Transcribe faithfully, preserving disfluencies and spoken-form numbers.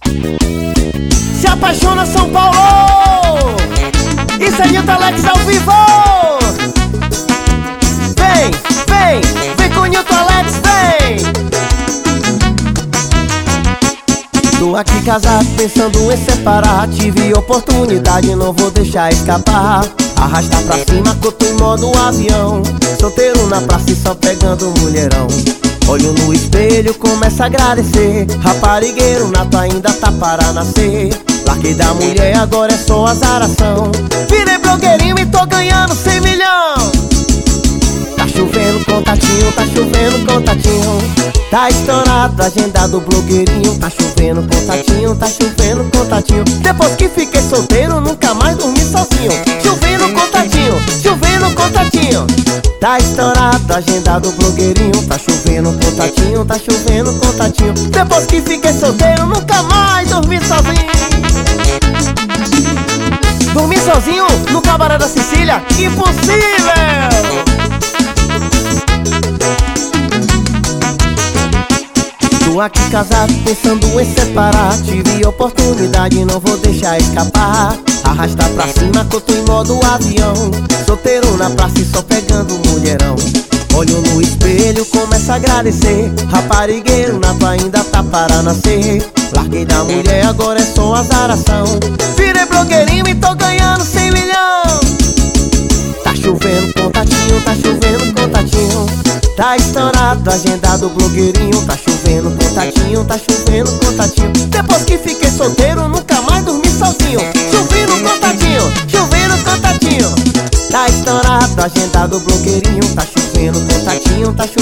Se apaixona São Paulo. Isso é Nilton Alex ao vivo. Vem, vem, vem com Nilton Alex, vem. Tô aqui casado pensando em separar. Tive oportunidade, não vou deixar escapar. Arrasta pra cima, coto em modo avião. Solteiro na praça e só pegando mulherão. Olho no espelho, começa a agradecer. Raparigueiro nato ainda tá para nascer. Larguei da mulher, agora é só azaração. Virei blogueirinho e tô ganhando cem milhão. Tá chovendo contatinho, tá chovendo contatinho. Tá estourado, agendado blogueirinho. Tá chovendo contatinho, tá chovendo contatinho. Depois que fiquei solteiro, nunca mais dormi sozinho. Chovendo contatinho, chovendo contatinho. Tá estourado, agendado blogueirinho. Tá chovendo contatinho, tá chovendo contatinho. Depois que fiquei solteiro, nunca mais dormi sozinho. Dormir sozinho no cabaré da Sicília? Impossível! Tô aqui casado pensando em separar. Tive oportunidade, não vou deixar escapar. Arrasta pra cima, coto em modo avião. Solteiro na praça e só pegando mulherão. Olho no espelho, começa a agradecer. Raparigueiro nato ainda tá para nascer. Larguei da mulher, agora é só azaração. Virei blogueirinho e tô ganhando cem milhão. Tá chovendo contatinho, tá chovendo contatinho. Tá estourado, agendado blogueirinho. Tá chovendo contatinho, tá chovendo contatinho. Depois que fiquei solteiro, nunca mais dormi sozinho. Chovendo contatinho, chovendo contatinho. Tá estourado, agendado blogueirinho. Tá chovendo contatinho, tá chovendo